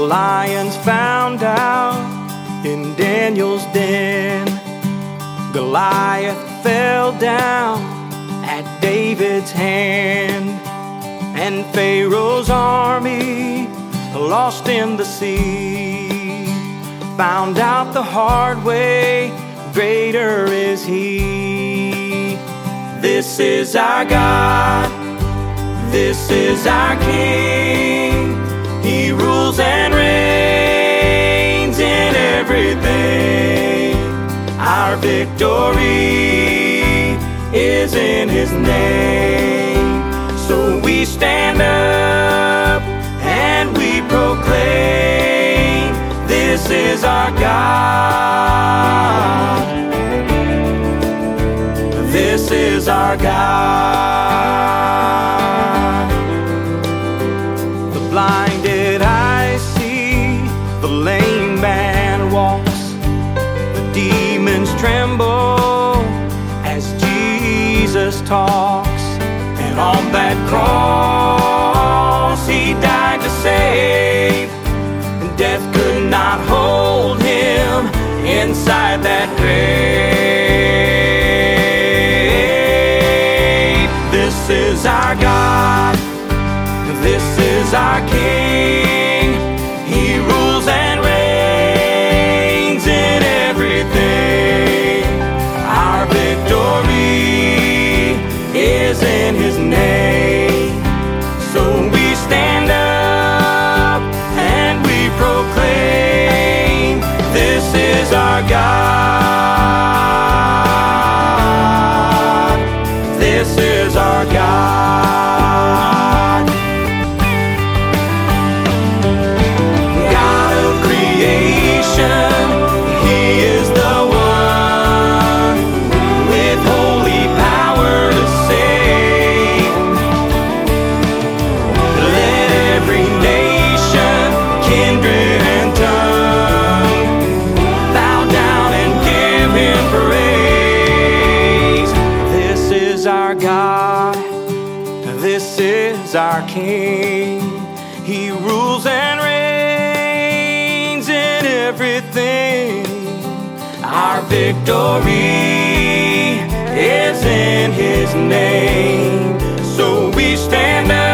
lions found out in Daniel's den. Goliath fell down at David's hand, and Pharaoh's army lost in the sea. Found out the hard way, greater is He. This is our God, this is our King. He rules and reigns in everything. Our victory is in His name. So we stand up and we proclaim, this is our God, this is our God. The blinded eyes see, the lame man walks, the demons tremble as Jesus talks. And on that cross He died to save, and death could not hold Him inside that grave. This is our God, this is our King. He rules and reigns in everything. Our victory is in His name. So we stand up and we proclaim, this is our God, this is our God. God of creation, He is the one with holy power to save. Let every nation, kindred and tongue bow down and give Him praise. This is our God, this is our King. He rules and reigns in everything. Our victory is in His name. So we stand up